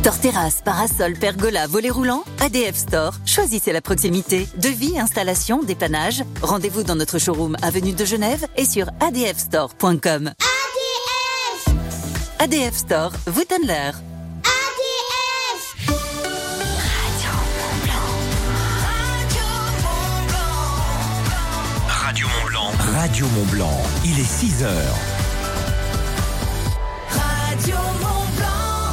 Store terrasse, parasol, pergola, volet roulant, ADF Store. Choisissez la proximité. Devis, installation, dépannage. Rendez-vous dans notre showroom avenue de Genève et sur adfstore.com. ADF Store vous donne l'heure. Radio Mont Blanc. Radio Mont Blanc. Il est 6h. Radio Mont Blanc.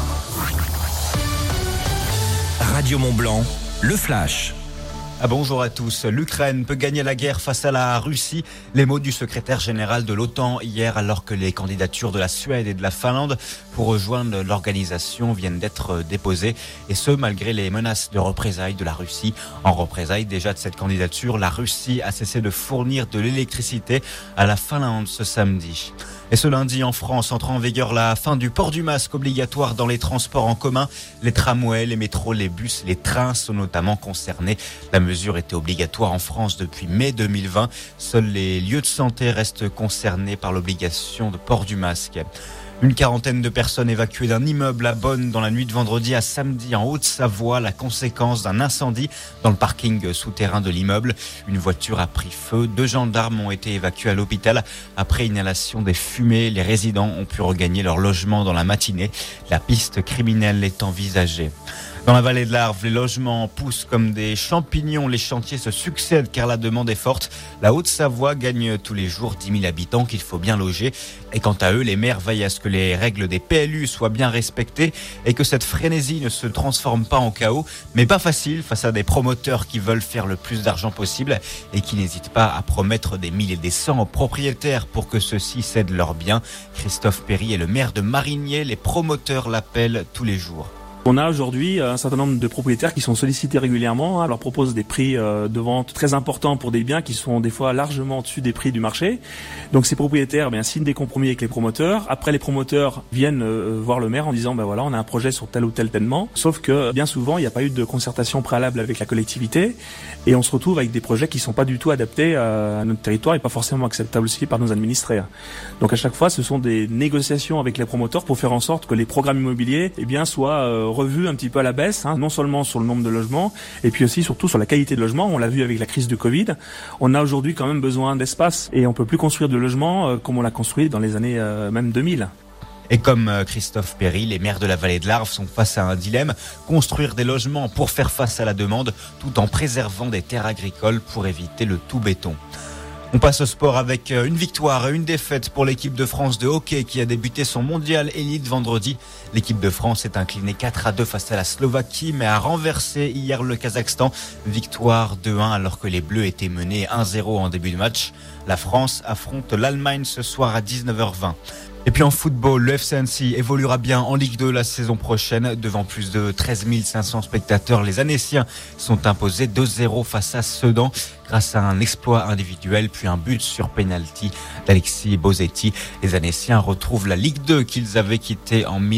Radio Mont Blanc, le flash. Bonjour à tous. L'Ukraine peut gagner la guerre face à la Russie. Les mots du secrétaire général de l'OTAN hier, alors que les candidatures de la Suède et de la Finlande pour rejoindre l'organisation viennent d'être déposées. Et ce, malgré les menaces de représailles de la Russie. En représailles déjà de cette candidature, la Russie a cessé de fournir de l'électricité à la Finlande ce samedi. Et ce lundi, en France, entre en vigueur la fin du port du masque obligatoire dans les transports en commun. Les tramways, les métros, les bus, les trains sont notamment concernés. La mesure était obligatoire en France depuis mai 2020. Seuls les lieux de santé restent concernés par l'obligation de port du masque. Une quarantaine de personnes évacuées d'un immeuble à Bonn dans la nuit de vendredi à samedi en Haute-Savoie, la conséquence d'un incendie dans le parking souterrain de l'immeuble. Une voiture a pris feu, 2 gendarmes ont été évacués à l'hôpital. Après inhalation des fumées, les résidents ont pu regagner leur logement dans la matinée. La piste criminelle est envisagée. Dans la vallée de l'Arve, les logements poussent comme des champignons. Les chantiers se succèdent car la demande est forte. La Haute-Savoie gagne tous les jours 10 000 habitants qu'il faut bien loger. Et quant à eux, les maires veillent à ce que les règles des PLU soient bien respectées et que cette frénésie ne se transforme pas en chaos. Mais pas facile face à des promoteurs qui veulent faire le plus d'argent possible et qui n'hésitent pas à promettre des 1000 et des 100 aux propriétaires pour que ceux-ci cèdent leurs biens. Christophe Perry est le maire de Marigné. Les promoteurs l'appellent tous les jours. On a aujourd'hui un certain nombre de propriétaires qui sont sollicités régulièrement, leur proposent des prix de vente très importants pour des biens qui sont des fois largement au-dessus des prix du marché. Donc ces propriétaires signent des compromis avec les promoteurs. Après, les promoteurs viennent voir le maire en disant voilà, on a un projet sur tel ou tel tellement. Sauf que bien souvent, il n'y a pas eu de concertation préalable avec la collectivité et on se retrouve avec des projets qui sont pas du tout adaptés à notre territoire et pas forcément acceptables aussi par nos administrés. Donc à chaque fois, ce sont des négociations avec les promoteurs pour faire en sorte que les programmes immobiliers soient revus un petit peu à la baisse, non seulement sur le nombre de logements, et puis aussi surtout sur la qualité de logement. On l'a vu avec la crise du Covid. On a aujourd'hui quand même besoin d'espace et on peut plus construire de logements comme on l'a construit dans les années même 2000. Et comme Christophe Perry, les maires de la vallée de l'Arve sont face à un dilemme, construire des logements pour faire face à la demande, tout en préservant des terres agricoles pour éviter le tout béton. On passe au sport avec une victoire et une défaite pour l'équipe de France de hockey qui a débuté son mondial élite vendredi. L'équipe de France est inclinée 4-2 face à la Slovaquie mais a renversé hier le Kazakhstan. Victoire 2-1 alors que les Bleus étaient menés 1-0 en début de match. La France affronte l'Allemagne ce soir à 19h20. Et puis en football, le FC Annecy évoluera bien en Ligue 2 la saison prochaine. Devant plus de 13 500 spectateurs, les Annéciens sont imposés 2-0 face à Sedan grâce à un exploit individuel puis un but sur pénalty d'Alexis Bosetti. Les Annéciens retrouvent la Ligue 2 qu'ils avaient quittée en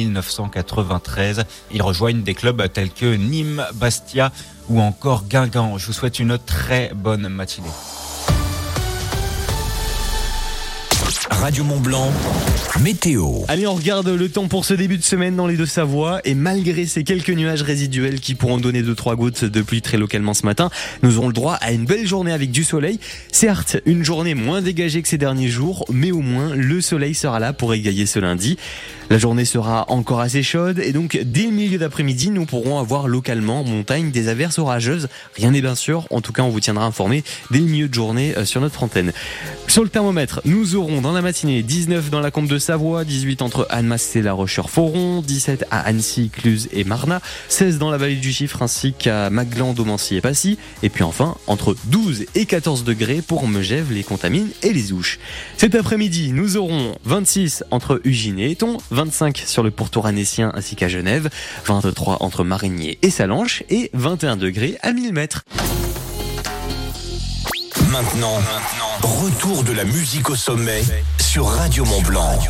1993. Ils rejoignent des clubs tels que Nîmes, Bastia ou encore Guingamp. Je vous souhaite une très bonne matinée. Radio Mont Blanc, météo. Allez, on regarde le temps pour ce début de semaine dans les Deux-Savoie. Et malgré ces quelques nuages résiduels qui pourront donner 2-3 gouttes de pluie très localement ce matin, nous aurons le droit à une belle journée avec du soleil. Certes, une journée moins dégagée que ces derniers jours, mais au moins le soleil sera là pour égayer ce lundi. La journée sera encore assez chaude et donc dès le milieu d'après-midi, nous pourrons avoir localement en montagne des averses orageuses. Rien n'est bien sûr, en tout cas on vous tiendra informé dès le milieu de journée sur notre antenne. Sur le thermomètre, nous aurons dans la matinée 19 dans la Combe de Savoie, 18 entre Annemasse et La Roche-sur-Foron, 17 à Annecy, Cluses et Marnat, 16 dans la vallée du Chiffre ainsi qu'à Maglan, Domancy et Passy, et puis enfin entre 12 et 14 degrés pour Megève, les Contamines et les Ouches. Cet après-midi, nous aurons 26 entre Ugine et Éton, 25 sur le pourtour annécien ainsi qu'à Genève, 23 entre Marigné et Salanches et 21 degrés à 1000 mètres. Maintenant, retour de la musique au sommet sur Radio Mont Blanc.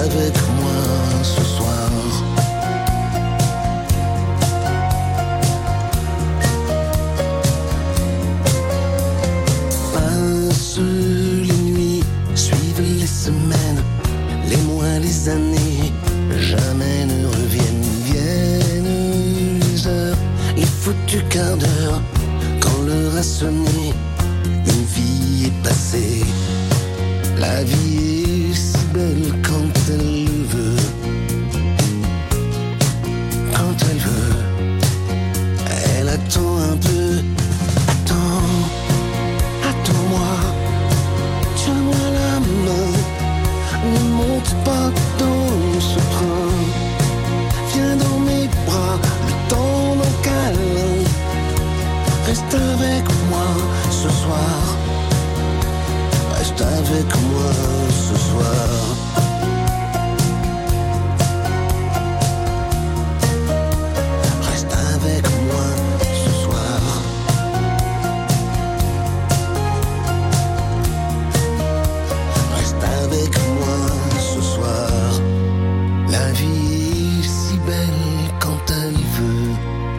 avec moi ce soir. Passent les nuits, suivent les semaines, les mois, les années, jamais ne reviennent. Viennent les heures, les foutus quarts d'heure, quand l'heure a sonné, une vie est passée. La vie est si belle quand elle le veut. Quand elle veut, elle attend un peu. Attends, attends-moi, tiens-moi la main. Ne monte pas dans ce train. Viens dans mes bras, le temps d'un câlin. Reste avec moi ce soir. Reste avec moi ce soir. Reste avec moi ce soir. Reste avec moi ce soir. La vie est si belle quand elle veut.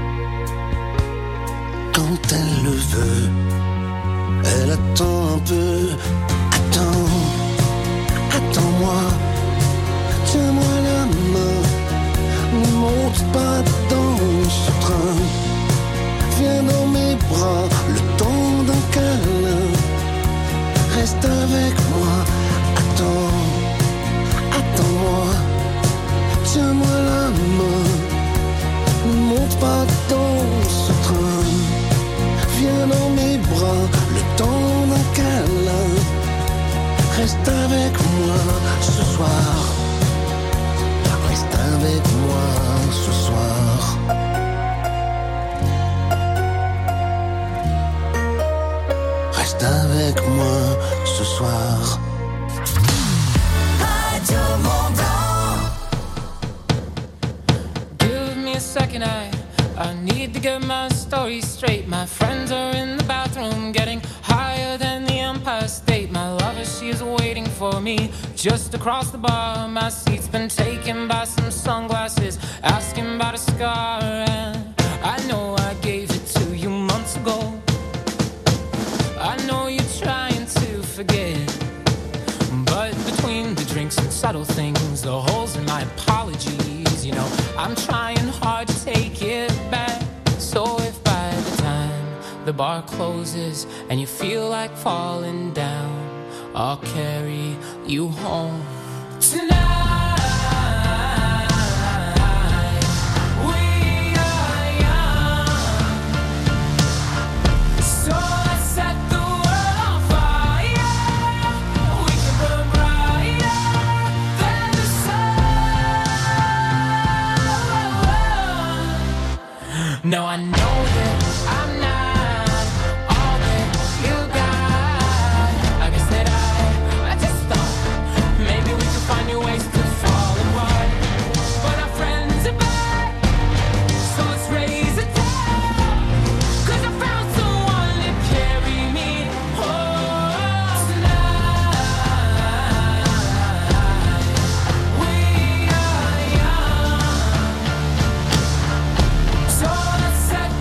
Quand elle le veut. Elle attend un peu. Attends, attends-moi, tiens-moi la main. Ne monte pas dans ce train. Viens dans mes bras, le temps d'un câlin. Reste avec moi, attends, attends-moi, tiens-moi la main. Ne monte pas dans ce train. Viens dans mes bras, le temps d'un câlin. Reste avec moi ce soir. Reste avec moi ce soir. Reste avec moi ce soir. Radio Mont-Blanc. Give me a second, I need to get my story straight. My friends are in the bathroom getting higher than the Empire State. My lover, she's waiting for me just across the bar. My seat's been taken by some sunglasses, asking about a scar. And I know I gave it to you months ago. I know you're trying to forget, but between the drinks and subtle things, the holes in my apologies, you know, I'm trying hard to take it back. So if by the time the bar closes and you feel like falling down, I'll carry you home tonight. We are young, so let's set the world on fire. We can burn brighter than the sun. No, I know that I'm not all that you got. I guess that I just thought maybe we could find new ways to fall apart. But our friends are back, so let's raise a toast. 'Cause I found someone to carry me home tonight. We are young, so let's set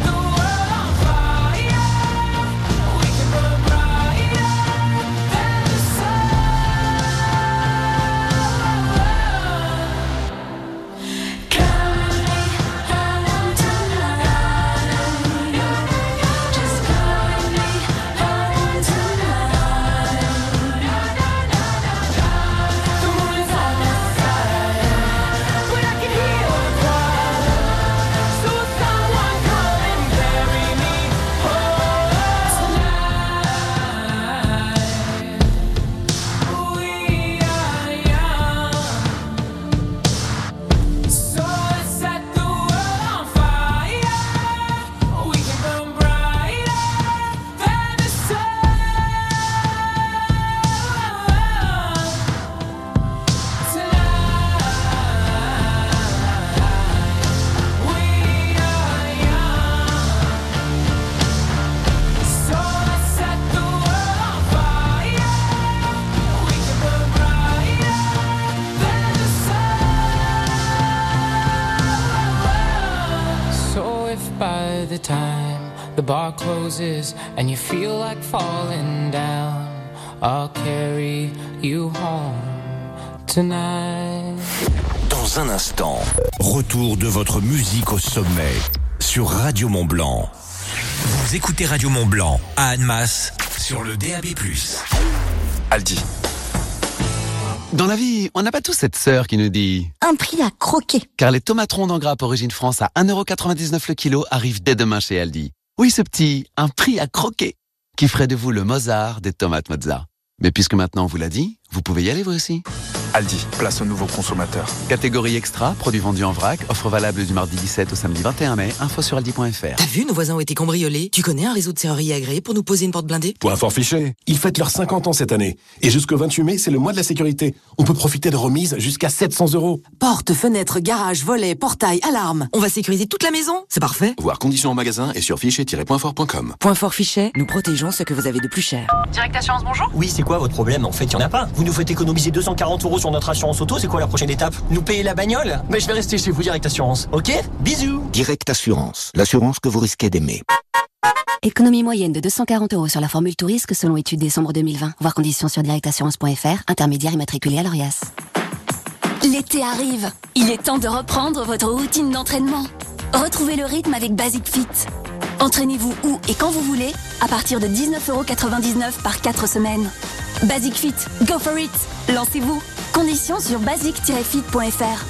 bar closes and you feel like falling down, I'll carry you home tonight. Dans un instant, retour de votre musique au sommet sur Radio Mont-Blanc. Vous écoutez Radio Mont-Blanc à Annemasse sur le DAB+. Aldi. Dans la vie, on n'a pas tous cette sœur qui nous dit un prix à croquer. Car les tomates rondes en grappe origine France à 1,99€ le kilo arrivent dès demain chez Aldi. Oui, ce petit un prix à croquer qui ferait de vous le Mozart des tomates mozza. Mais puisque maintenant on vous l'a dit, vous pouvez y aller vous aussi. Aldi, place aux nouveaux consommateurs. Catégorie extra, produits vendus en vrac, offre valable du mardi 17 au samedi 21 mai, info sur aldi.fr. T'as vu, nos voisins ont été cambriolés. Tu connais un réseau de serruriers agréé pour nous poser une porte blindée? Point fort fiché. Ils fêtent leurs 50 ans cette année. Et jusqu'au 28 mai, c'est le mois de la sécurité. On peut profiter de remises jusqu'à 700€. Porte, fenêtre, garage, volet, portail, alarme. On va sécuriser toute la maison. C'est parfait. Voir conditions en magasin et sur fichet-pointfort.com. Point fort fichet, nous protégeons ce que vous avez de plus cher. Direct Assurance, bonjour. Oui, c'est quoi votre problème? En fait, il n'y en a pas. Vous nous faites économiser 240€ sur notre assurance auto, c'est quoi la prochaine étape? Nous payer la bagnole? Mais je vais rester chez vous, Direct Assurance. Ok? Bisous. Direct Assurance, l'assurance que vous risquez d'aimer. Économie moyenne de 240€ sur la formule tout risque selon étude décembre 2020. Voir conditions sur directassurance.fr, intermédiaire immatriculé à l'ORIAS. L'été arrive. Il est temps de reprendre votre routine d'entraînement. Retrouvez le rythme avec Basic Fit. Entraînez-vous où et quand vous voulez, à partir de 19,99€ par 4 semaines. Basic Fit, go for it. Lancez-vous. Conditions sur basic-fit.fr.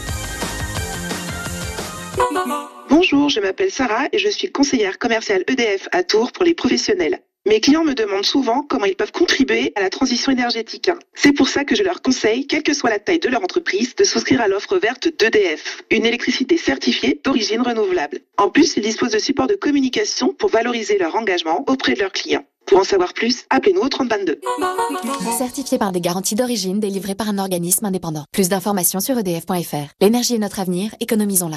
Bonjour, je m'appelle Sarah et je suis conseillère commerciale EDF à Tours pour les professionnels. Mes clients me demandent souvent comment ils peuvent contribuer à la transition énergétique. C'est pour ça que je leur conseille, quelle que soit la taille de leur entreprise, de souscrire à l'offre verte d'EDF, une électricité certifiée d'origine renouvelable. En plus, ils disposent de supports de communication pour valoriser leur engagement auprès de leurs clients. Pour en savoir plus, appelez-nous au 3022. Certifié par des garanties d'origine délivrées par un organisme indépendant. Plus d'informations sur edf.fr. L'énergie est notre avenir, économisons-la.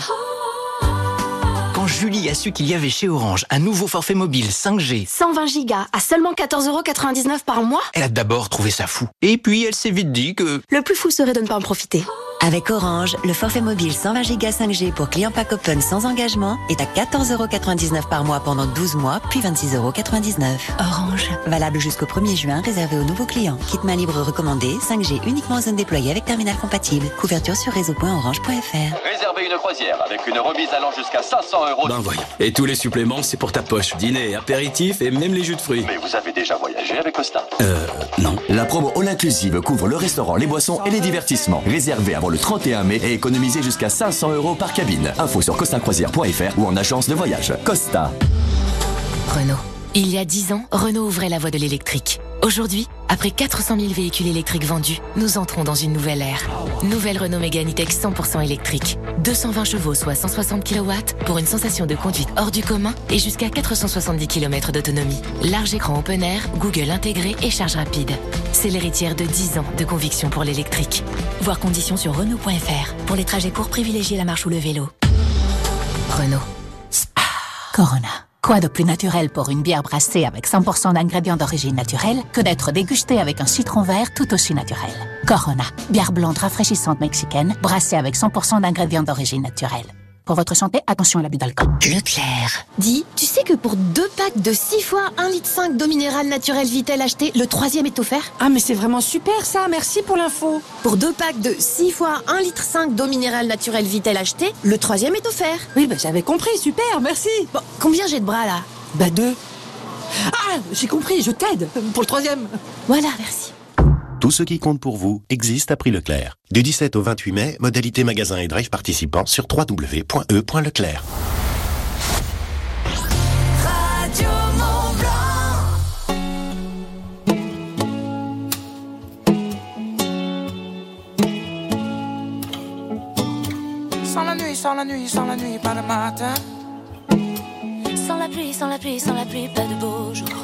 Quand Julie a su qu'il y avait chez Orange un nouveau forfait mobile 5G, 120 gigas à seulement 14,99€ par mois. elle a d'abord trouvé ça fou. Et puis elle s'est vite dit que... Le plus fou serait de ne pas en profiter. Avec Orange, le forfait mobile 120 Go 5G pour clients pack open sans engagement est à 14,99€ par mois pendant 12 mois, puis 26,99€. Orange. Valable jusqu'au 1er juin, réservé aux nouveaux clients. Kit main libre recommandé, 5G uniquement en zone déployée avec terminal compatible. Couverture sur réseau.orange.fr. Réservez une croisière avec une remise allant jusqu'à 500€. Ben voyons. Et tous les suppléments, c'est pour ta poche. Dîner, apéritif et même les jus de fruits. Mais vous avez déjà voyagé avec Costa? Non. La promo All Inclusive couvre le restaurant, les boissons et les divertissements. Réservé avant le 31 mai et économisé jusqu'à 500€ par cabine. Info sur costacroisière.fr ou en agence de voyage. Costa. Renault. Il y a 10 ans, Renault ouvrait la voie de l'électrique. Aujourd'hui, après 400 000 véhicules électriques vendus, nous entrons dans une nouvelle ère. Nouvelle Renault Mégane E-Tech 100% électrique. 220 chevaux, soit 160 kW, pour une sensation de conduite hors du commun et jusqu'à 470 km d'autonomie. Large écran open air, Google intégré et charge rapide. C'est l'héritière de 10 ans de conviction pour l'électrique. Voir conditions sur Renault.fr. Pour les trajets courts, privilégiez la marche ou le vélo. Renault. Corona. Quoi de plus naturel pour une bière brassée avec 100% d'ingrédients d'origine naturelle que d'être dégustée avec un citron vert tout aussi naturel. Corona, bière blonde rafraîchissante mexicaine, brassée avec 100% d'ingrédients d'origine naturelle. Pour votre santé, attention à l'abus d'alcool. Leclerc. Dis, tu sais que pour 2 packs de 6 fois 1,5 litre d'eau minérale naturelle Vitel acheté, le 3e est offert. Ah mais c'est vraiment super ça, merci pour l'info. Pour 2 packs de 6 fois 1,5 litre d'eau minérale naturelle Vitel acheté, le 3e est offert. Oui, j'avais compris, super, merci. Bon, combien j'ai de bras là? 2. Ah, j'ai compris, je t'aide pour le 3e. Voilà, merci. Tout ce qui compte pour vous existe à prix Leclerc. Du 17 au 28 mai, modalité magasin et drive participants sur www.e.leclerc. Radio Mont-Blanc. Sans la nuit, sans la nuit, sans la nuit, pas de matin. Sans la pluie, sans la pluie, sans la pluie, pas de beau jour.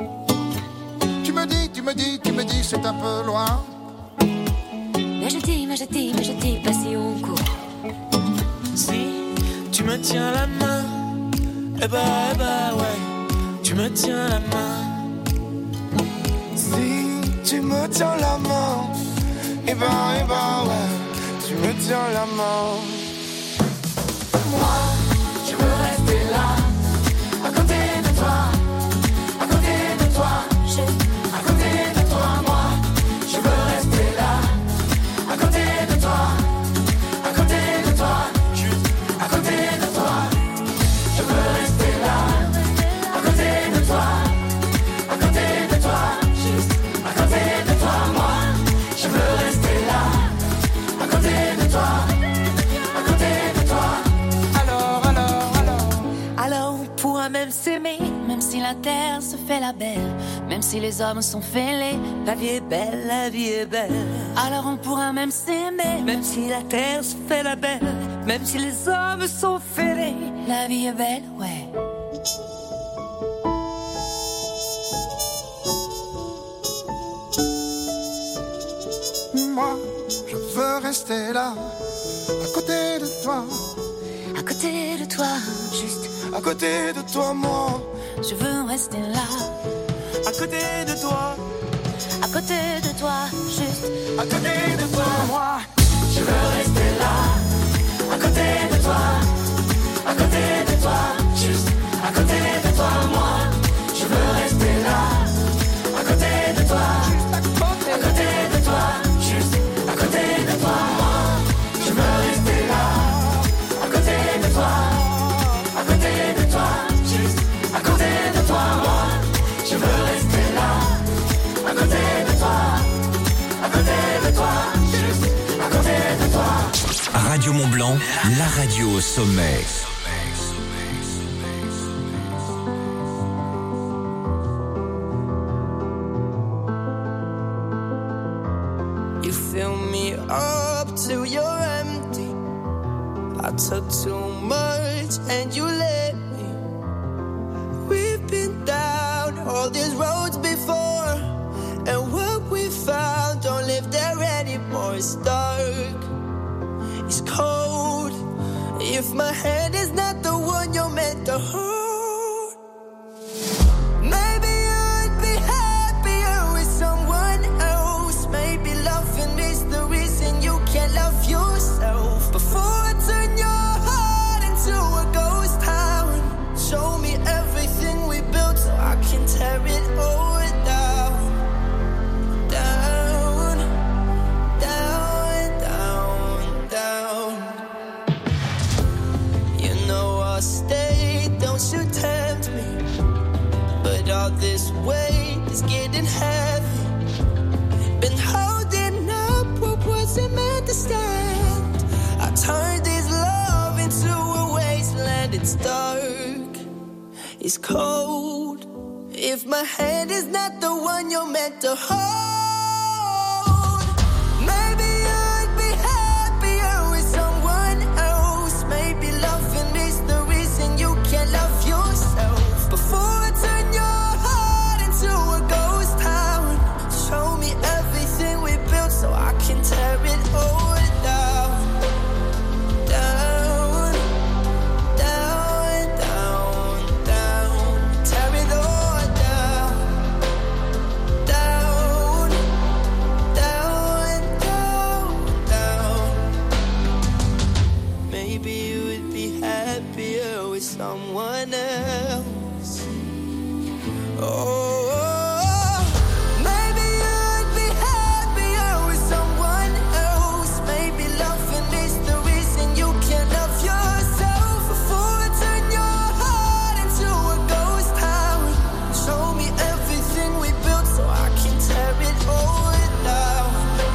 Tu me dis, c'est un peu loin. Mais je dis, pas si on court. Si tu me tiens la main, eh bah ouais, tu me tiens la main. Si tu me tiens la main, eh bah ouais, tu me tiens la main. Moi, je veux rester là, à côté de toi. même s'aimer, même si la terre se fait la belle, même si les hommes sont fêlés. La vie est belle, la vie est belle. Alors on pourra même s'aimer, même si la terre se fait la belle, même si les hommes sont fêlés. La vie est belle, ouais. Moi, je veux rester là, à côté de toi. À côté de toi, juste à côté de toi, moi. Je veux rester là, à côté de toi. À côté de toi, juste à côté de toi, moi. Je veux rester là, à côté de toi. À côté de toi, juste à côté de toi, moi. Je veux rester là, à côté de toi. À côté de toi, juste à côté de toi, moi. Je veux rester là, à côté de toi. À côté de toi, juste à côté de toi, moi. Je veux rester là, à côté de toi. À côté de toi, juste à côté de toi. Radio Mont-Blanc, la radio au sommet. You fill me up till you're empty. I took too much and you let me. We've been down all these roads before, and what we found don't live there anymore. It's dark, it's cold. If my hand is not the one you're meant to hold. Yourself before I turn your heart into a ghost town. Show me everything we built so I can tear it all down. Down, down, down, down. You know I'll stay, don't you tempt me. But all this weight is getting heavy. Been holding up what wasn't meant to stand. I turned this love into a wasteland. It's dark, it's cold. If my hand is not the one you're meant to hold, maybe I'd be happier with someone else. Maybe loving is the reason you can't love yourself. Before I turn your heart into a ghost town, show me everything we built so I can tear it all. Someone else. Oh, maybe I'd be happier with someone else. Maybe loving is the reason you can't love yourself. Before I turn your heart into a ghost town, show me everything we built so I can tear it all down.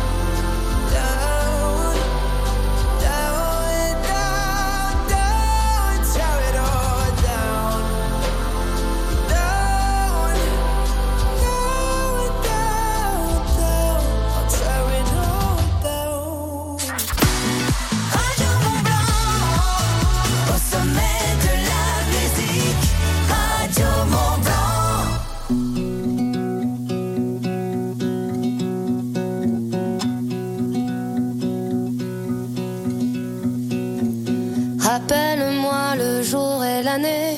Rappelle-moi le jour et l'année.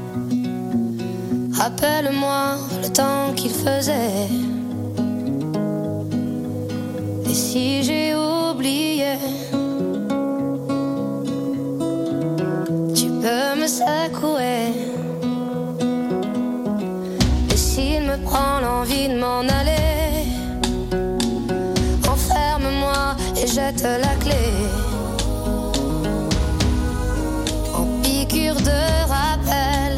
Rappelle-moi le temps qu'il faisait. Et si j'ai oublié, tu peux me secouer. Et s'il me prend l'envie de m'en aller, enferme-moi et jette la clé. De rappel,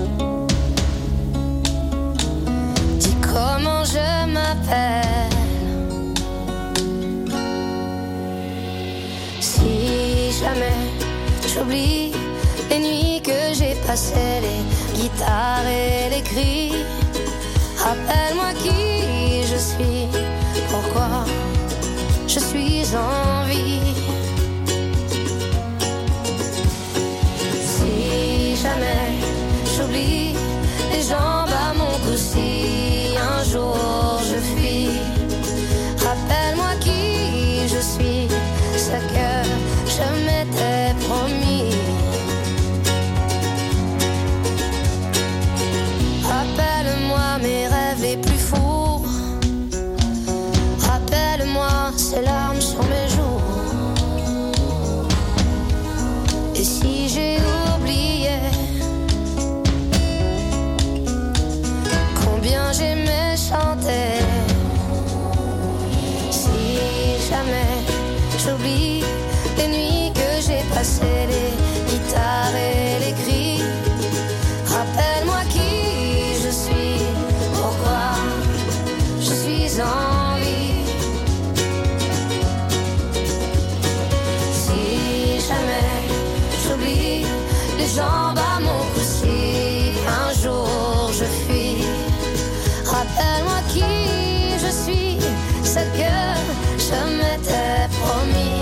dis comment je m'appelle. Si jamais j'oublie les nuits que j'ai passées, les guitares et les cris. Rappelle-moi qui je suis, pourquoi je suis en vie. Si jamais j'oublie les jambes à mon cou, si un jour je fuis, rappelle-moi qui je suis, ce que je m'étais promis. Rappelle-moi mes rêves les plus fous, rappelle-moi ces larmes sur mes joues. Et si j'ai oublié combien j'aimais chanter, si jamais j'oublie les nuits que j'ai passées, les guitares et les cris, rappelle-moi qui je suis, pourquoi je suis en vie. Si jamais j'oublie les jambes à mon cou, si un jour je fuis, rappelle-moi qui je suis, ce que je m'étais promis.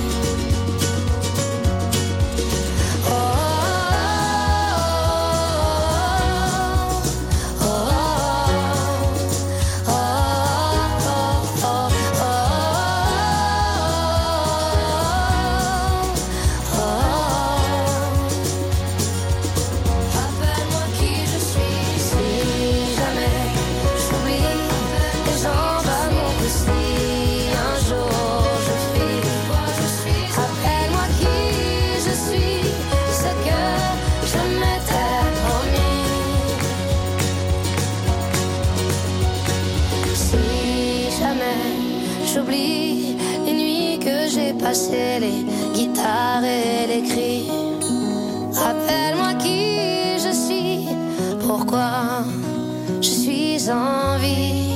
J'oublie les nuits que j'ai passées, les guitares et les cris. Rappelle-moi qui je suis, pourquoi je suis en vie.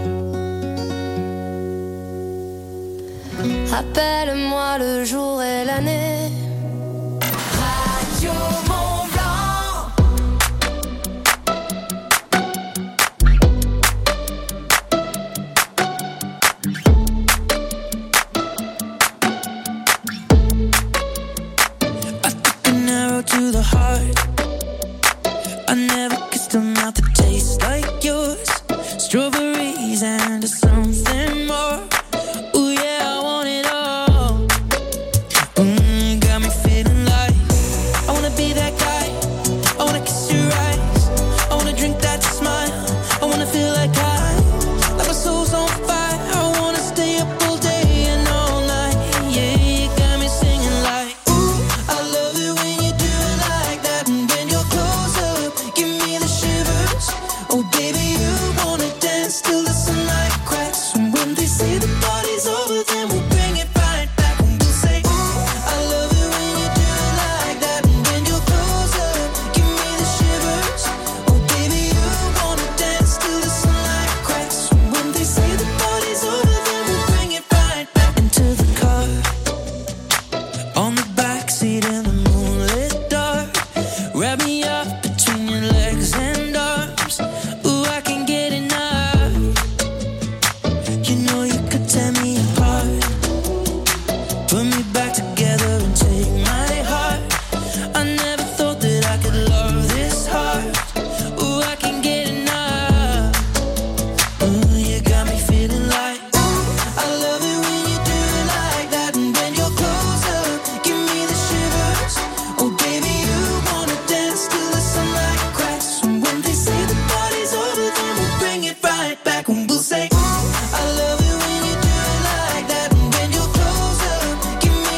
Rappelle-moi le jour et l'année. Radio Mont Blanc. To the heart, I never kissed a mouth that tastes like yours. Strawberries and something more. Ooh yeah, I want it all. Got me feeling like I wanna be that guy. I wanna kiss your eyes. I wanna drink that smile. I wanna feel like my soul's on fire. I wanna stay up all day and all night. Yeah, you got me singing like, ooh, I love it when you do it like that. And when you're close up, give me the shivers. Oh baby, you wanna dance till the sunlight cracks. And when they say the party's over, then we'll bring it right back. And we'll say, ooh, I love it when you do it like that. And when you're close up, give me the shivers. Oh baby, you wanna dance till the sunlight cracks. And when they say the party's over, then we'll bring it right back. Into the car, on the backseat in the moonlit dark. Wrap me up between your legs and arms. Ooh, I can't get enough. You know you could tear me apart, put me back together and take my heart. I never thought that I could love this hard. Ooh, I can't get enough. Ooh, you got me feeling like, ooh, I love it when you do it like that. And when you're close up, give me the shivers. Oh baby, you wanna dance till the sunlight cracks. And when they say the party's over, then we'll bring it right back. And we'll say, ooh, I love it when you do it like that. And when you're close up, give me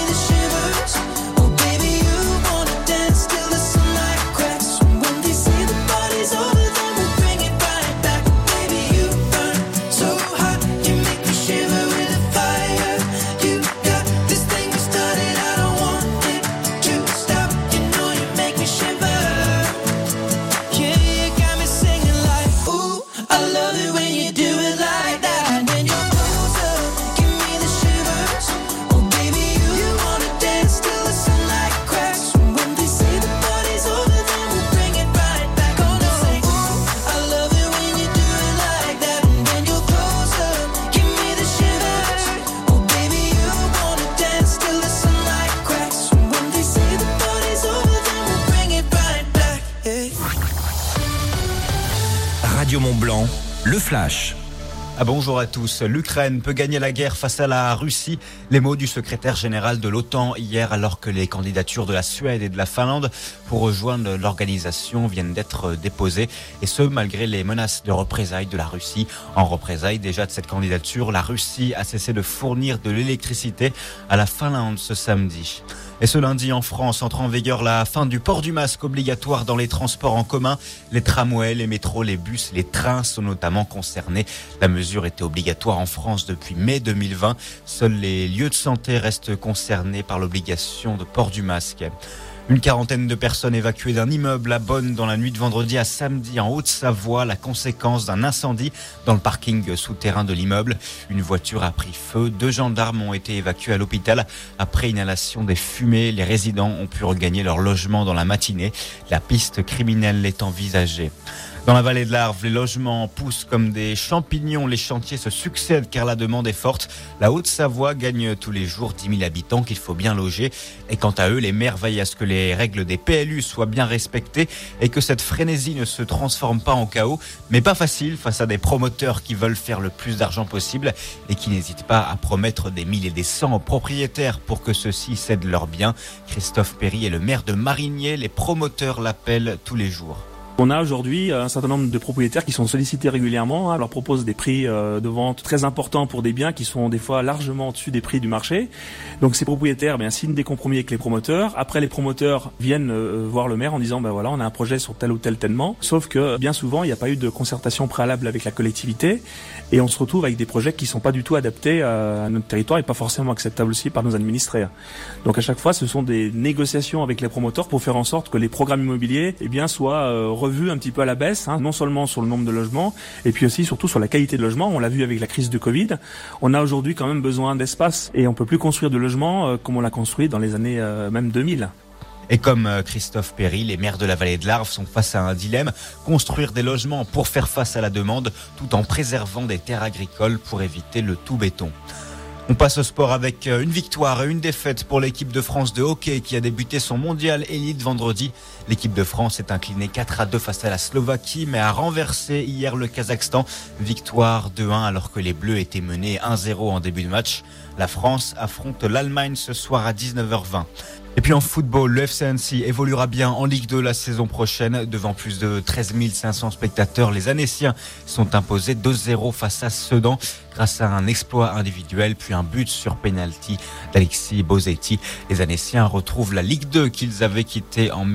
Radio Mont-Blanc, le Flash. Bonjour à tous. L'Ukraine peut gagner la guerre face à la Russie. Les mots du secrétaire général de l'OTAN hier, alors que les candidatures de la Suède et de la Finlande pour rejoindre l'organisation viennent d'être déposées. Et ce, malgré les menaces de représailles de la Russie. En représailles déjà de cette candidature, la Russie a cessé de fournir de l'électricité à la Finlande ce samedi. Et ce lundi, en France, entre en vigueur la fin du port du masque obligatoire dans les transports en commun. Les tramways, les métros, les bus, les trains sont notamment concernés. La mesure était obligatoire en France depuis mai 2020. Seuls les lieux de santé restent concernés par l'obligation de port du masque. Une quarantaine de personnes évacuées d'un immeuble à Bonn dans la nuit de vendredi à samedi en Haute-Savoie, la conséquence d'un incendie dans le parking souterrain de l'immeuble. Une voiture a pris feu, 2 gendarmes ont été évacués à l'hôpital. Après inhalation des fumées, les résidents ont pu regagner leur logement dans la matinée. La piste criminelle est envisagée. Dans la vallée de l'Arve, les logements poussent comme des champignons. Les chantiers se succèdent car la demande est forte. La Haute-Savoie gagne tous les jours 10 000 habitants qu'il faut bien loger. Et quant à eux, les maires veillent à ce que les règles des PLU soient bien respectées et que cette frénésie ne se transforme pas en chaos. Mais pas facile face à des promoteurs qui veulent faire le plus d'argent possible et qui n'hésitent pas à promettre des 1000 et des 100 aux propriétaires pour que ceux-ci cèdent leurs biens. Christophe Perry est le maire de Marigné. Les promoteurs l'appellent tous les jours. On a aujourd'hui un certain nombre de propriétaires qui sont sollicités régulièrement, on leur propose des prix de vente très importants pour des biens qui sont des fois largement au-dessus des prix du marché. Donc ces propriétaires signent des compromis avec les promoteurs. Après, les promoteurs viennent voir le maire en disant voilà, on a un projet sur tel ou tel tellement. Sauf que bien souvent, il n'y a pas eu de concertation préalable avec la collectivité et on se retrouve avec des projets qui sont pas du tout adaptés à notre territoire et pas forcément acceptables aussi par nos administrés. Donc à chaque fois, ce sont des négociations avec les promoteurs pour faire en sorte que les programmes immobiliers soient revus un petit peu à la baisse, non seulement sur le nombre de logements, et puis aussi surtout sur la qualité de logement. On l'a vu avec la crise de Covid. On a aujourd'hui quand même besoin d'espace et on peut plus construire de logements comme on l'a construit dans les années même 2000. Et comme Christophe Perry, les maires de la vallée de l'Arve sont face à un dilemme, construire des logements pour faire face à la demande, tout en préservant des terres agricoles pour éviter le tout béton. On passe au sport avec une victoire et une défaite pour l'équipe de France de hockey qui a débuté son mondial élite vendredi. L'équipe de France est inclinée 4-2 face à la Slovaquie mais a renversé hier le Kazakhstan. Victoire 2-1 alors que les Bleus étaient menés 1-0 en début de match. La France affronte l'Allemagne ce soir à 19h20. Et puis en football, le FC Annecy évoluera bien en Ligue 2 la saison prochaine. Devant plus de 13 500 spectateurs, les Annéciens sont imposés 2-0 face à Sedan grâce à un exploit individuel puis un but sur penalty d'Alexis Bosetti. Les Annéciens retrouvent la Ligue 2 qu'ils avaient quittée en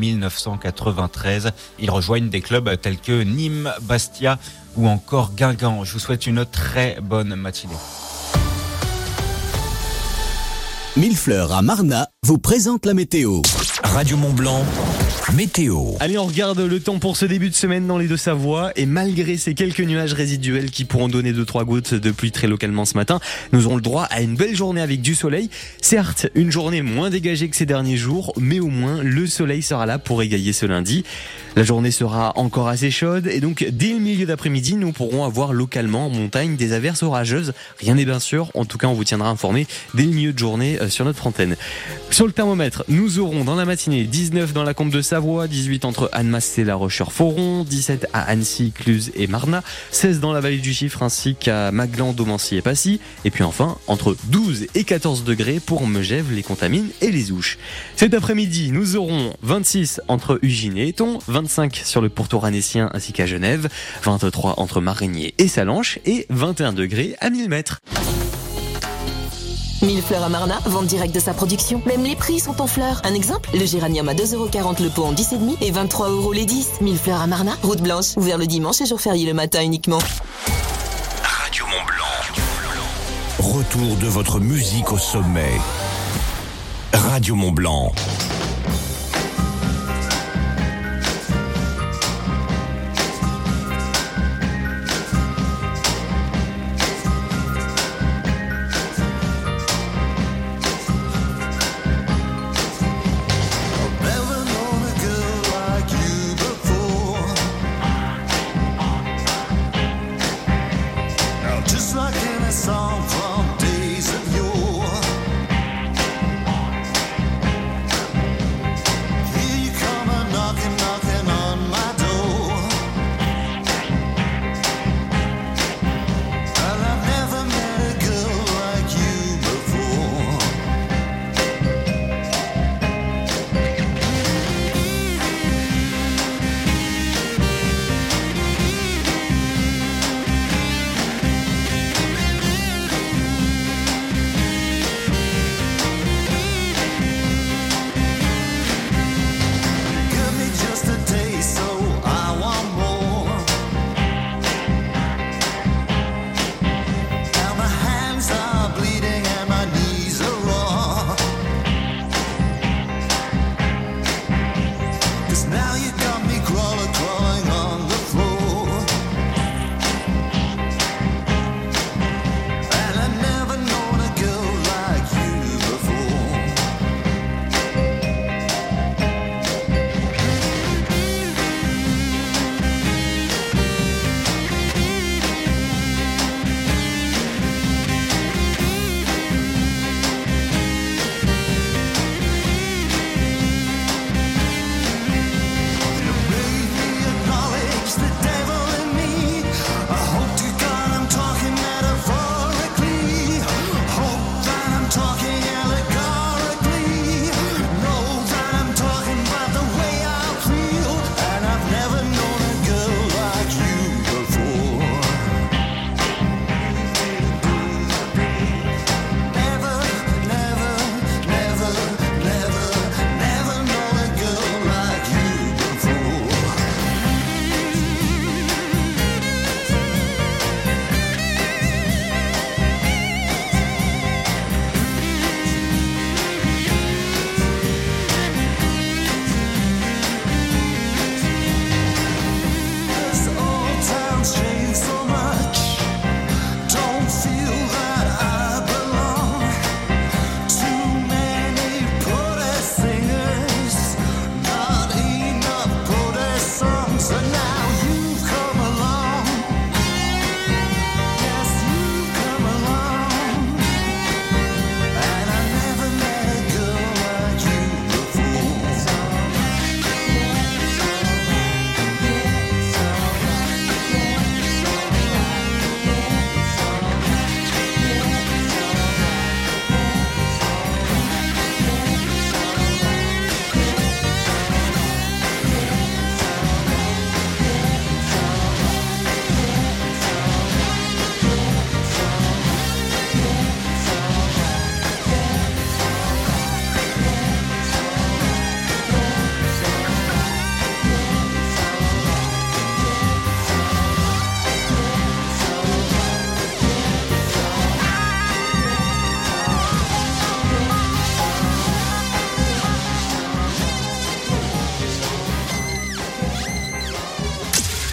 1993. Ils rejoignent des clubs tels que Nîmes, Bastia ou encore Guingamp. Je vous souhaite une très bonne matinée. Millefleurs à Marna vous présente la météo. Radio Mont-Blanc, météo. Allez, on regarde le temps pour ce début de semaine dans les Deux-Savoies. Et malgré ces quelques nuages résiduels qui pourront donner 2-3 gouttes de pluie très localement ce matin, nous aurons le droit à une belle journée avec du soleil. Certes, une journée moins dégagée que ces derniers jours, mais au moins le soleil sera là pour égayer ce lundi. La journée sera encore assez chaude et donc dès le milieu d'après-midi, nous pourrons avoir localement en montagne des averses orageuses. Rien n'est bien sûr, en tout cas on vous tiendra informé dès le milieu de journée sur notre antenne. Sur le thermomètre, nous aurons dans la matinée 19 dans la Combe de Savoie, 18 entre Annemasse et La Roche-sur-Foron, 17 à Annecy, Cluses et Marna, 16 dans la vallée du Chiffre ainsi qu'à Maglan, Domancy et Passy, et puis enfin entre 12 et 14 degrés pour Megève, les Contamines et les Ouches. Cet après-midi, nous aurons 26 entre Ugine et Éton, 25 sur le pourtour annécien ainsi qu'à Genève, 23 entre Marigné et Salanches et 21 degrés à 1000 mètres. Millefleurs à Marna, vente directe de sa production. Même les prix sont en fleurs. Un exemple, le géranium à 2,40€ le pot en 10,5 et 23€ les 10. Millefleurs à Marna, route blanche, ouvert le dimanche et jour férié le matin uniquement. Radio Mont-Blanc. Retour de votre musique au sommet. Radio Mont-Blanc.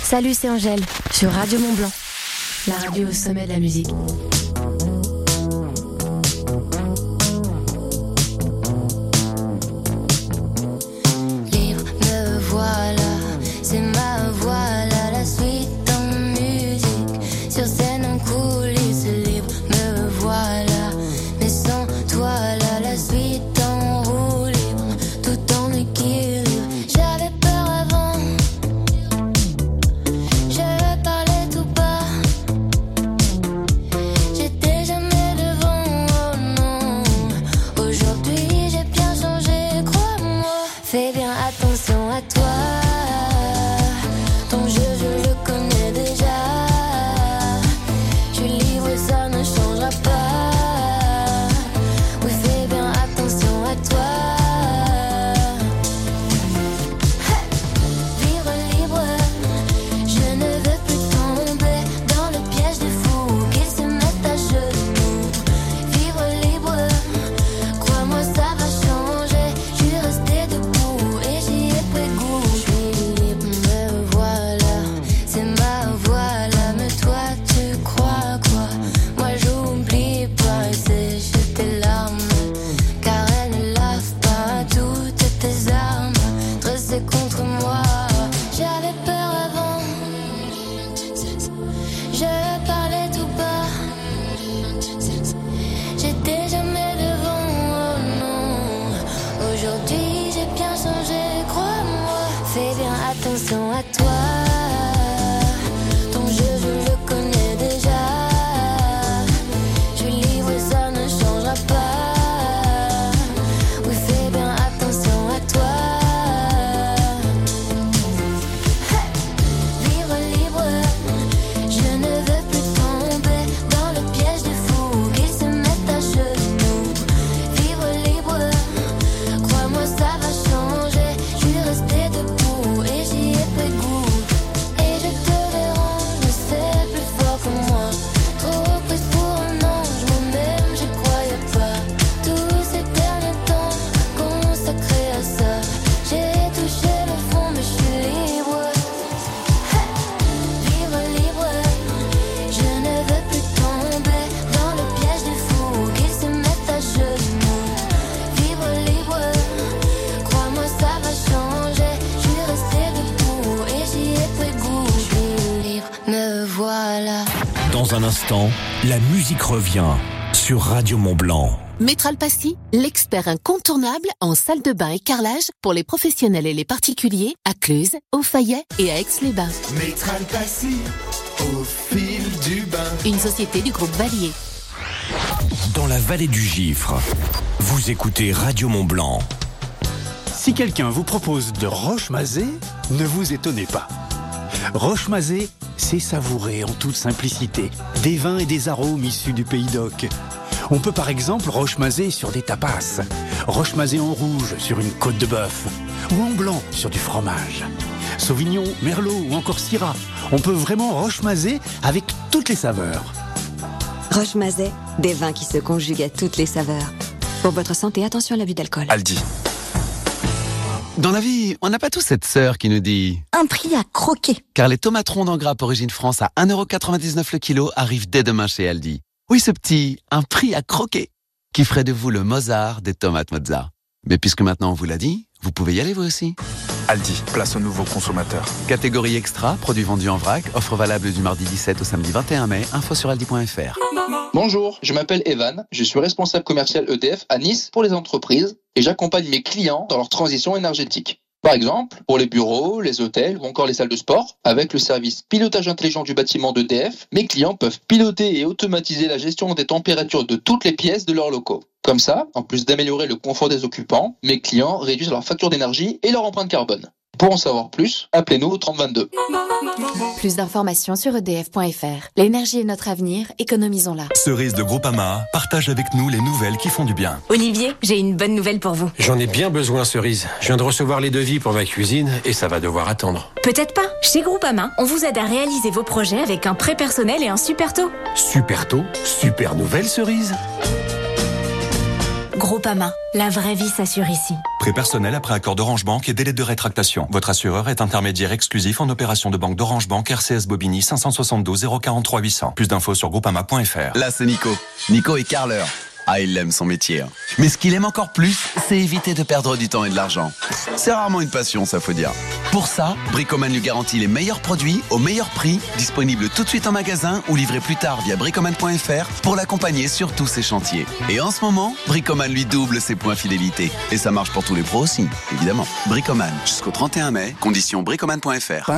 Salut, c'est Angèle, sur Radio Mont-Blanc, la radio au sommet de la musique. Libre, me voilà, c'est ma voix là, la suite en musique. Sur scène en coulisses, libre, me voilà, mais sans toi là, la suite en roue libre, tout en équilibre. J'avais peur avant, je parlais tout bas, j'étais jamais devant, oh non. Aujourd'hui j'ai bien changé, crois-moi. Fais bien attention à toi, ton jeu je le connais déjà. Je suis libre, ça ne changera pas. Oui, fais bien attention à toi. Vivre libre, je ne veux plus tomber dans le piège des fous qui se mettent à genoux. Vivre libre, crois-moi ça va changer. Je suis restée debout et j'y ai pris goût. Je suis libre, me voilà, c'est ma voix là. Mais toi tu crois quoi? Moi j'oublie pas et sèche tes larmes, car elles ne lavent pas toutes tes armes dressées contre moi. J'avais peur avant, je parlais tout bas, j'étais jamais devant, oh non. Aujourd'hui j'ai bien changé, crois-moi. Fais bien attention à toi, ton jeu je le connais déjà. Je suis libre, ça ne changera pas. Oui, fais bien attention à toi. Vivre libre, je ne veux plus tomber dans le piège des fous qui se mettent à genoux. Vivre libre, crois-moi ça va changer. Je suis restée debout et j'y ai pris goût. Et je te dérange, mais c'est plus fort que moi. Trop prise pour un ange, moi-même j'y croyais pas. Tous ces derniers temps consacrés à ça, j'ai touché le fond mais je suis libre. Vivre libre, je ne veux plus tomber dans le piège des fous qui se mettent à genoux. Vivre libre, crois-moi ça va changer. Je suis restée debout et j'y ai pris goût. Je suis libre, me voilà. Dans un instant, la musique revient sur Radio Mont-Blanc. Métral Passy, l'expert incontournable en salle de bain et carrelage pour les professionnels et les particuliers à Cluse, au Fayet et à Aix-les-Bains. Métral Passy, au fil du bain. Une société du groupe Valier. Dans la vallée du Gifre, vous écoutez Radio Mont-Blanc. Si quelqu'un vous propose de roche-mazé, ne vous étonnez pas. Roche-mazé, c'est savourer en toute simplicité des vins et des arômes issus du Pays d'Oc. On peut par exemple roche-mazé sur des tapas, roche-mazé en rouge sur une côte de bœuf, ou en blanc sur du fromage. Sauvignon, Merlot ou encore Syrah, on peut vraiment roche-mazé avec toutes les saveurs. Roche-mazet, des vins qui se conjuguent à toutes les saveurs. Pour votre santé, attention à l'abus d'alcool. Aldi. Dans la vie, on n'a pas tous cette sœur qui nous dit Un prix à croquer. car les tomates rondes en grappe origine France à 1,99€ le kilo arrivent dès demain chez Aldi. Oui, ce petit un prix à croquer qui ferait de vous le Mozart des tomates Mozart. Mais puisque maintenant on vous l'a dit, vous pouvez y aller vous aussi. Aldi, place aux nouveaux consommateurs. Catégorie extra, produits vendus en vrac, offre valable du mardi 17 au samedi 21 mai, info sur aldi.fr. Bonjour, je m'appelle Evan, je suis responsable commercial EDF à Nice pour les entreprises et j'accompagne mes clients dans leur transition énergétique. Par exemple, pour les bureaux, les hôtels ou encore les salles de sport, avec le service pilotage intelligent du bâtiment d'EDF, mes clients peuvent piloter et automatiser la gestion des températures de toutes les pièces de leurs locaux. Comme ça, en plus d'améliorer le confort des occupants, mes clients réduisent leur facture d'énergie et leur empreinte carbone. Pour en savoir plus, appelez-nous au 3022. Plus d'informations sur edf.fr. L'énergie est notre avenir, économisons-la. Cerise de Groupama partage avec nous les nouvelles qui font du bien. Olivier, j'ai une bonne nouvelle pour vous. J'en ai bien besoin, Cerise. Je viens de recevoir les devis pour ma cuisine et ça va devoir attendre. Peut-être pas. Chez Groupama, on vous aide à réaliser vos projets avec un prêt personnel et un super taux. Super tôt, super nouvelle, Cerise. Groupama, la vraie vie s'assure ici. Prêt personnel après accord d'Orange Bank et délai de rétractation. Votre assureur est intermédiaire exclusif en opération de banque d'Orange Bank RCS Bobigny 572 043 800. Plus d'infos sur groupama.fr. Là, c'est Nico. Nico est carreleur. Ah, il aime son métier. Mais ce qu'il aime encore plus, c'est éviter de perdre du temps et de l'argent. C'est rarement une passion, ça faut dire. Pour ça, Bricoman lui garantit les meilleurs produits au meilleur prix, disponibles tout de suite en magasin ou livrés plus tard via bricoman.fr pour l'accompagner sur tous ses chantiers. Et en ce moment, Bricoman lui double ses points fidélité. Et ça marche pour tous les pros aussi, évidemment. Bricoman, jusqu'au 31 mai, conditions bricoman.fr.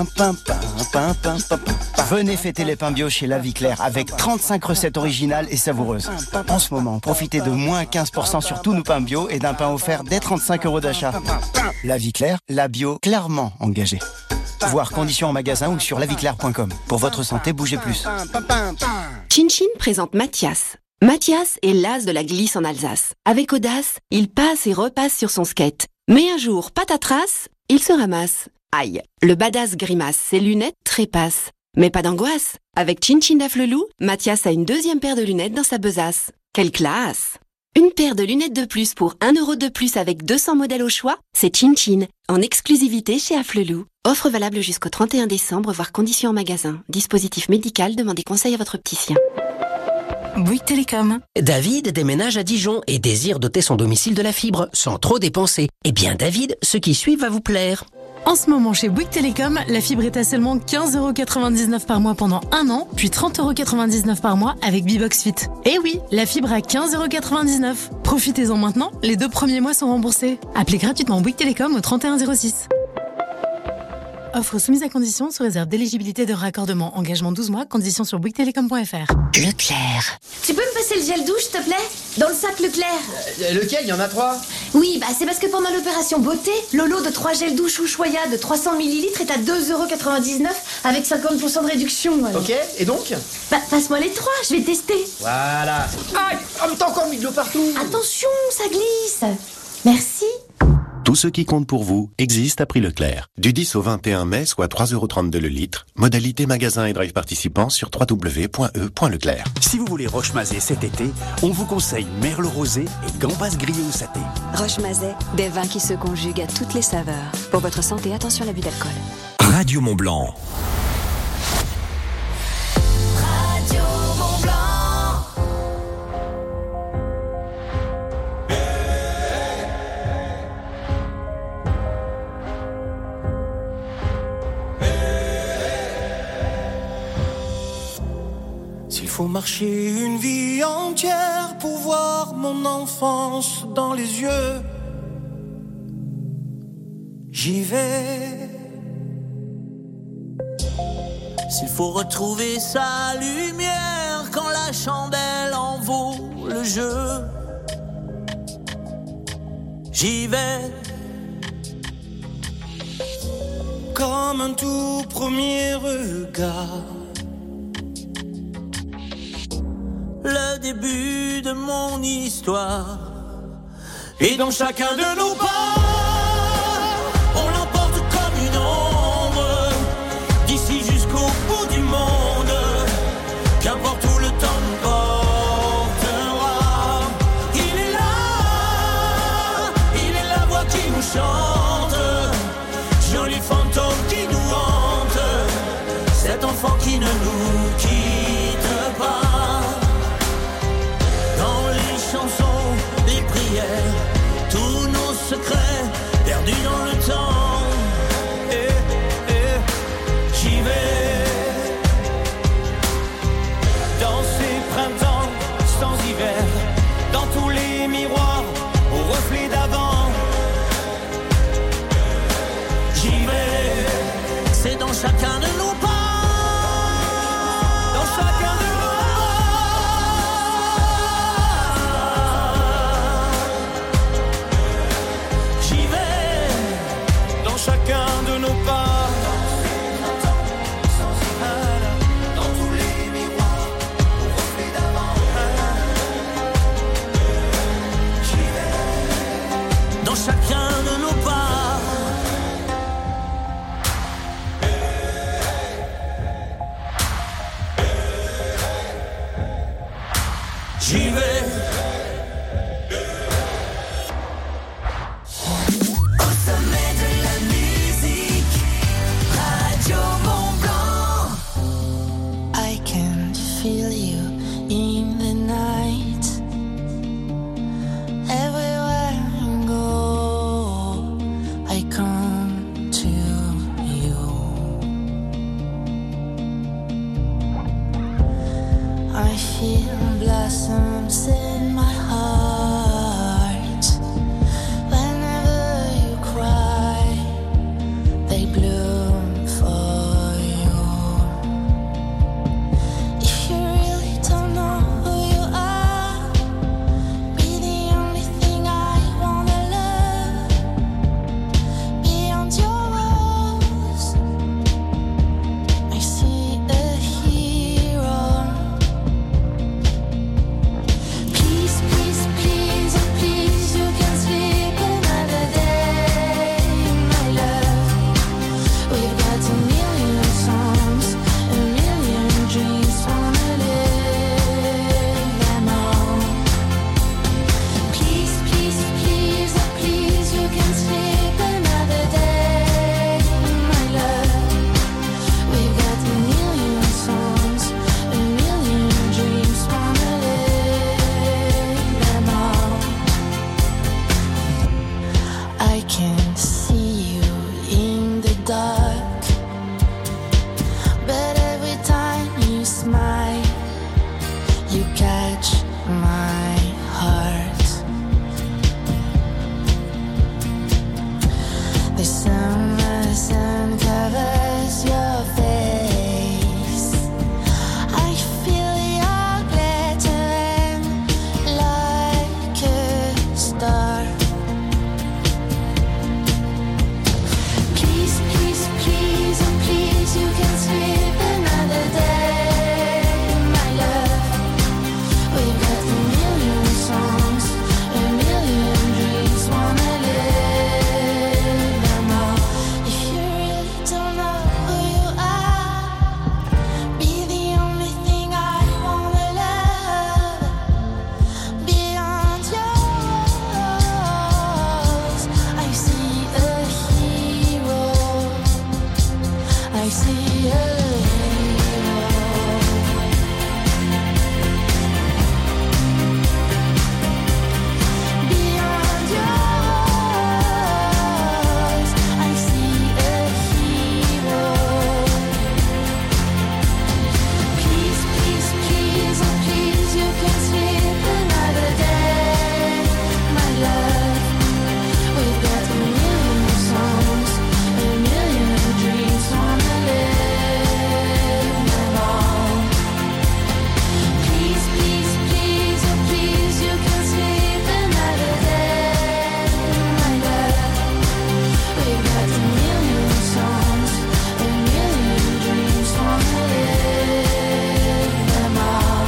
Venez fêter les pains bio chez La Vie Claire avec 35 recettes originales et savoureuses. En ce moment, profitez de moins 15% sur tous nos pains bio et d'un pain offert dès 35 € d'achat. La Vie Claire, la bio clairement engagée. Voir conditions en magasin ou sur laviclaire.com. Pour votre santé, bougez plus. Chin Chin présente Mathias. Mathias est l'as de la glisse en Alsace. Avec audace, il passe et repasse sur son skate. Mais un jour, patatras, il se ramasse. Aïe, le badass grimace, ses lunettes trépassent. Mais pas d'angoisse. Avec Chin Chin d'Afflelou, Mathias a une deuxième paire de lunettes dans sa besace. Quelle classe! Une paire de lunettes de plus pour 1 € de plus avec 200 modèles au choix, c'est Chin Chin, en exclusivité chez Afflelou. Offre valable jusqu'au 31 décembre, voire conditions en magasin. Dispositif médical, demandez conseil à votre opticien. Bouygues Télécom. David déménage à Dijon et désire doter son domicile de la fibre sans trop dépenser. Eh bien David, ce qui suit va vous plaire. En ce moment, chez Bouygues Télécom, la fibre est à seulement 15,99 € par mois pendant 1 an, puis 30,99 € par mois avec Bibox Suite. Eh oui, la fibre à 15,99 €. Profitez-en maintenant, les 2 premiers mois sont remboursés. Appelez gratuitement Bouygues Télécom au 31 06. Offre soumise à condition sous réserve d'éligibilité de raccordement. Engagement 12 mois, conditions sur bouyguestelecom.fr. Leclerc. Tu peux me passer le gel douche, s'il te plaît? Dans le sac Leclerc. Lequel? Il y en a 3. Oui, c'est parce que pendant l'opération beauté, le lot de 3 gels douche Ushuaïa de 300 ml est à 2,99 € avec 50% de réduction. Ok, et donc? Passe-moi les 3, je vais tester. Voilà. Aïe, t'as encore mis de l'eau partout. Attention, ça glisse. Merci. Tout ce qui compte pour vous existe à prix Leclerc. Du 10 au 21 mai, soit 3,32 € le litre. Modalité magasin et drive participants sur www.e.leclerc. Si vous voulez Roche-Mazet cet été, on vous conseille merlot rosé et gambas grillées au saté. Roche-Mazet, des vins qui se conjuguent à toutes les saveurs. Pour votre santé, attention à l'abus d'alcool. Radio Mont-Blanc. Radio Mont-Blanc. S'il faut marcher une vie entière pour voir mon enfance dans les yeux, j'y vais. S'il faut retrouver sa lumière quand la chandelle en vaut le jeu, j'y vais. Comme un tout premier regard, le début de mon histoire. Et dans chacun de nos pas, on l'emporte comme une ombre, d'ici jusqu'au bout du monde. Qu'importe où le temps nous portera, il est la voix qui nous chante, joli fantôme qui nous hante, cet enfant qui ne nous quitte pas. Chansons, les prières, tous nos secrets perdus dans le temps. J'y vais dans ces printemps sans hiver, dans tous les miroirs au reflet d'avant. J'y vais, c'est dans chacun de nos pas, dans chacun de nos chacun de nos pas, dans tous les miroirs, au reflet d'avant. J'y vais, dans chacun de nos pas. J'y vais, I can see you in the dark, but every time you smile, you catch my heart. The summer sun covers your face. I feel your glittering like a star. Please, please, please, oh please, you can sleep another day, my love. We've got a million songs, a million dreams, wanna live them all. If you really don't know who you are, be the only thing I wanna love. Beyond yours, I see a hero. I see a hero. Beyond yours, I see a hero. Please, please, please, oh please, you can sleep another day, my love. We've got a million songs, a million dreams, wanna live them all. Please, please, please, oh please, you can sleep another day, my love. We've got a million songs, a million dreams, wanna live them all.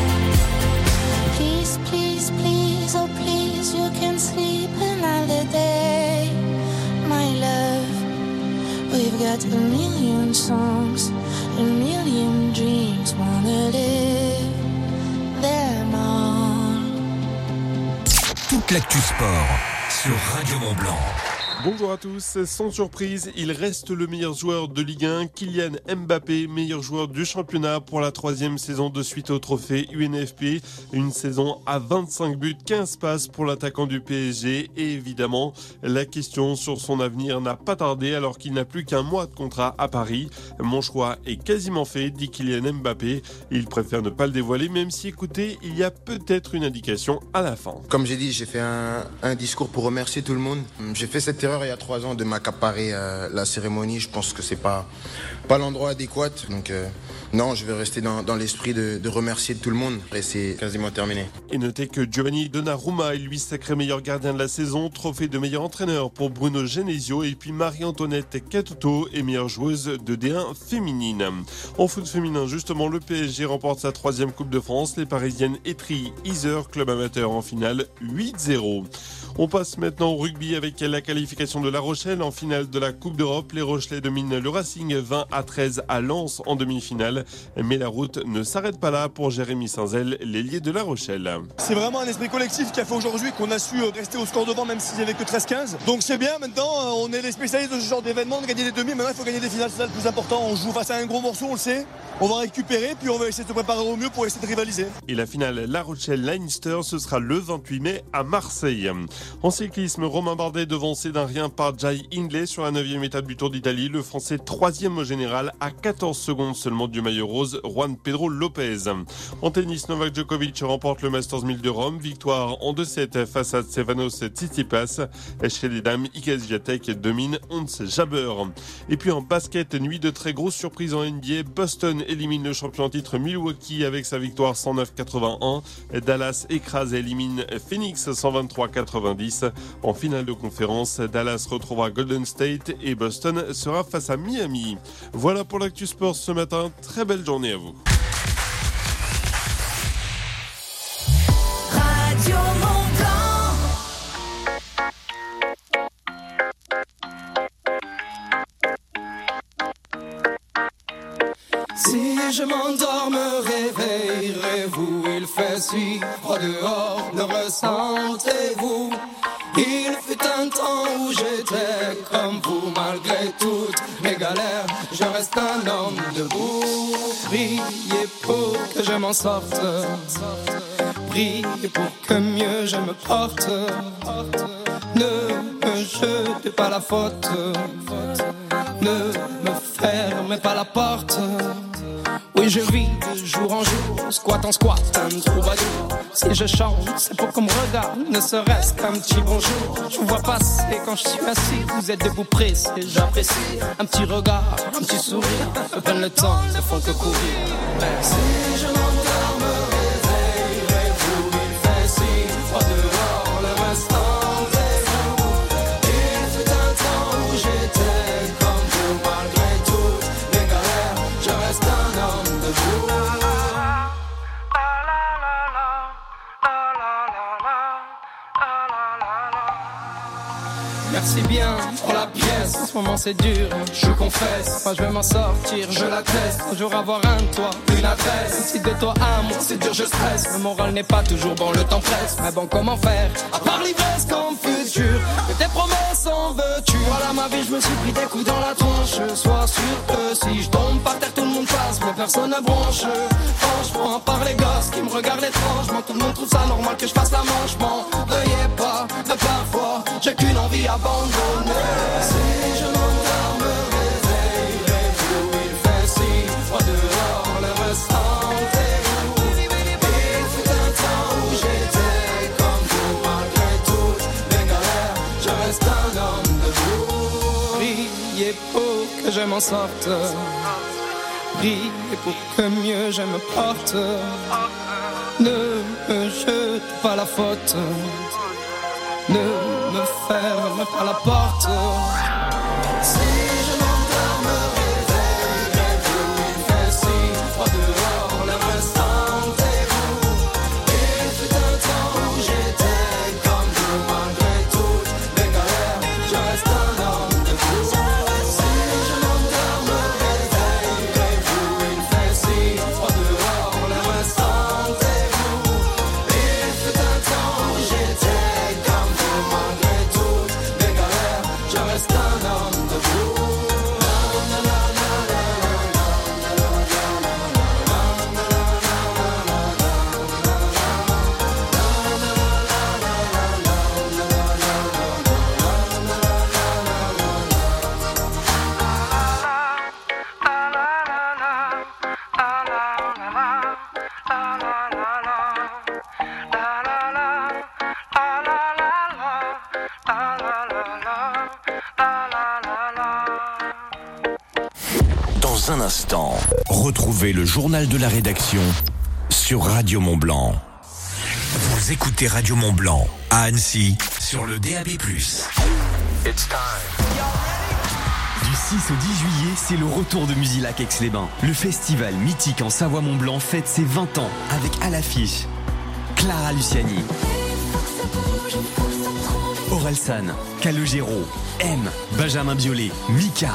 Please, please, please, oh please, you can sleep another day, my love. We've got a million songs, a million dreams, wanna live them all. Toute l'actu sport sur Radio Mont-Blanc. Bonjour à tous, sans surprise, il reste le meilleur joueur de Ligue 1, Kylian Mbappé, meilleur joueur du championnat pour la 3e saison de suite au trophée UNFP. Une saison à 25 buts, 15 passes pour l'attaquant du PSG. Et évidemment, la question sur son avenir n'a pas tardé alors qu'il n'a plus qu'un mois de contrat à Paris. Mon choix est quasiment fait, dit Kylian Mbappé. Il préfère ne pas le dévoiler, même si, écoutez, il y a peut-être une indication à la fin. Comme j'ai dit, j'ai fait un discours pour remercier tout le monde. J'ai fait cette erreur il y a 3 ans de m'accaparer la cérémonie. Je pense que c'est pas l'endroit adéquat. Donc non, je vais rester dans l'esprit de remercier tout le monde. Et c'est quasiment terminé. Et notez que Giovanni Donnarumma est lui sacré meilleur gardien de la saison, trophée de meilleur entraîneur pour Bruno Genesio, et puis Marie-Antoinette Katoto est meilleure joueuse de D1 féminine. En foot féminin, justement, le PSG remporte sa 3e Coupe de France. Les Parisiennes étrillent Yzeure, club amateur en finale 8-0. On passe maintenant au rugby avec la qualification de La Rochelle en finale de la Coupe d'Europe. Les Rochelais dominent le Racing 20-13 à Lens en demi-finale. Mais la route ne s'arrête pas là pour Jérémy Saint-Zel, l'ailier de La Rochelle. C'est vraiment un esprit collectif qui a fait aujourd'hui qu'on a su rester au score devant même s'il n'y avait que 13-15. Donc c'est bien, maintenant on est les spécialistes de ce genre d'événement, de gagner des demi. Maintenant il faut gagner des finales, c'est ça le plus important. On joue face à un gros morceau, on le sait. On va récupérer, puis on va essayer de se préparer au mieux pour essayer de rivaliser. Et la finale La Rochelle-Leinster, ce sera le 28 mai à Marseille. En cyclisme, Romain Bardet devancé d'un rien par Jai Hindley sur la 9e étape du Tour d'Italie. Le Français 3e au général à 14 secondes seulement du maillot rose, Juan Pedro Lopez. En tennis, Novak Djokovic remporte le Masters 1000 de Rome. Victoire en 2-7 face à Stefanos Tsitsipas. Chez les dames, Iga Swiatek domine Ons Jabeur. Et puis en basket, nuit de très grosses surprises en NBA. Boston élimine le champion en titre Milwaukee avec sa victoire 109-81. Dallas écrase et élimine Phoenix 123-90. En finale de conférence, Dallas retrouvera Golden State et Boston sera face à Miami. Voilà pour l'actu sport ce matin. Très belle journée à vous. Radio Mont-Blanc. Si je m'endors, me réveillerez-vous? Il fait si froid dehors, le ressentez-vous? Il fut un temps où j'étais comme vous, malgré toutes mes galères, je reste un homme debout. Priez pour que je m'en sorte, priez pour que mieux je me porte. Ne me jetez pas la faute. Ne me fermez pas la porte. Oui, je vis de jour en jour, squat en squat, un troubadour. Si je chante, c'est pour qu'on me regarde, ne serait-ce qu'un petit bonjour. Je vous vois passer quand je suis assis, vous êtes debout pressé, j'apprécie. Un petit regard, un petit sourire, me prennent le temps, ne font que courir. Merci. Si je m'endors, me réveillerai-vous, il fait si froid dehors, le restant. Merci bien pour la pièce, en ce moment c'est dur, je confesse. Moi je vais m'en sortir, je l'atteste. Un jour avoir un toit, une adresse. Si de toi à moi c'est dur, je stresse. Le moral n'est pas toujours bon, le temps presse. Mais bon, comment faire, à part l'ivresse comme futur, que tes promesses en veux-tu. Voilà ma vie, je me suis pris des coups dans la tronche. Sois sûr que si je tombe par terre, tout le monde passe, mais personne ne bronche. Franchement, à part les gosses qui me regardent étrangement, tout le monde trouve ça normal que je fasse la manche. M'en veuillez pas, de parfois j'ai qu'une envie abandonnée. Si je m'endors, me réveillerai-vous, il fait si froid dehors, le restant est vous. Il fut un temps où j'étais comme vous, malgré toutes mes galères, je reste un homme debout. Priez pour que je m'en sorte, priez pour que mieux je me porte. Ne me jete pas la faute, ne me ferme pas la porte. Si je m'endors, me réveillerai-vous, il fait si froid dehors, le restant est vous. Il fut un temps où j'étais comme vous, malgré toutes mes galères, je reste un homme debout. Si je m'endors, me réveillerai-vous, il fait si froid dehors, le restant est vous. Il fut un temps où j'étais comme vous, malgré toutes mes galères, je reste un homme debout. Dans un instant, retrouvez le journal de la rédaction sur Radio Mont-Blanc. Vous écoutez Radio Mont-Blanc à Annecy sur le DAB+. It's time. Du 6 au 10 juillet, c'est le retour de Musilac Aix-les-Bains. Le festival mythique en Savoie-Mont-Blanc fête ses 20 ans avec à l'affiche Clara Luciani, Orelsan, Calogero, M, Benjamin Biolay, Mika,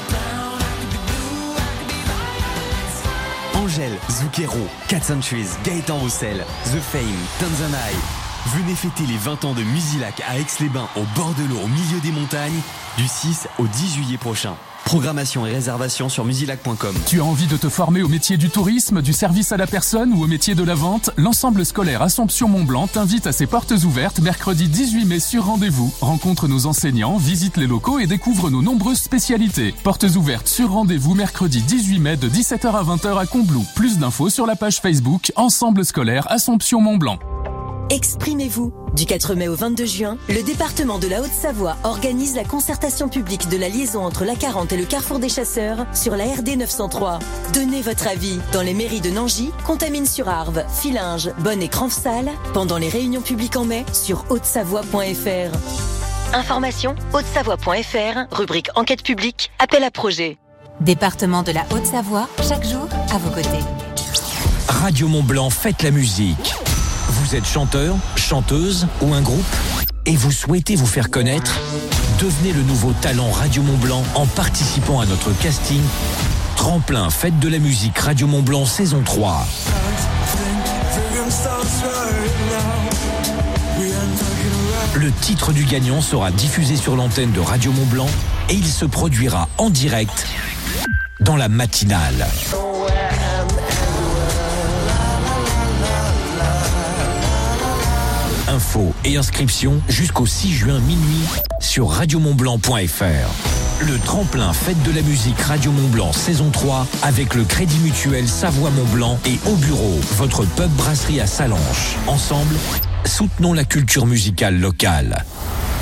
Angèle, Zucchero, Cat Centuries, Gaëtan Roussel, The Fame, Tanzanai. Venez fêter les 20 ans de Musilac à Aix-les-Bains au bord de l'eau au milieu des montagnes du 6 au 10 juillet prochain. Programmation et réservation sur musilac.com. Tu as envie de te former au métier du tourisme, du service à la personne ou au métier de la vente? L'ensemble scolaire Assomption-Mont-Blanc t'invite à ses portes ouvertes mercredi 18 mai sur rendez-vous. Rencontre nos enseignants, visite les locaux et découvre nos nombreuses spécialités. Portes ouvertes sur rendez-vous mercredi 18 mai de 17h à 20h à Combloux. Plus d'infos sur la page Facebook Ensemble scolaire Assomption-Mont-Blanc. Exprimez-vous. Du 4 mai au 22 juin, le département de la Haute-Savoie organise la concertation publique de la liaison entre la 40 et le carrefour des Chasseurs sur la RD 903. Donnez votre avis dans les mairies de Nangy, Contamine-sur-Arve, Fillinges, Bonne et Cranfsal pendant les réunions publiques en mai sur hautesavoie.fr. Information hautesavoie.fr, rubrique enquête publique, appel à projet. Département de la Haute-Savoie, chaque jour à vos côtés. Radio Mont-Blanc fête la musique. Vous êtes chanteur, chanteuse ou un groupe et vous souhaitez vous faire connaître? Devenez le nouveau talent Radio Mont-Blanc en participant à notre casting Tremplin Fête de la musique Radio Mont-Blanc saison 3. Le titre du gagnant sera diffusé sur l'antenne de Radio Mont-Blanc et il se produira en direct dans la matinale. Un Infos et inscriptions jusqu'au 6 juin minuit sur radiomontblanc.fr. Le tremplin Fête de la musique Radio Mont-Blanc saison 3 avec le Crédit Mutuel Savoie Mont-Blanc et Au Bureau, votre pub brasserie à Salanches. Ensemble, soutenons la culture musicale locale.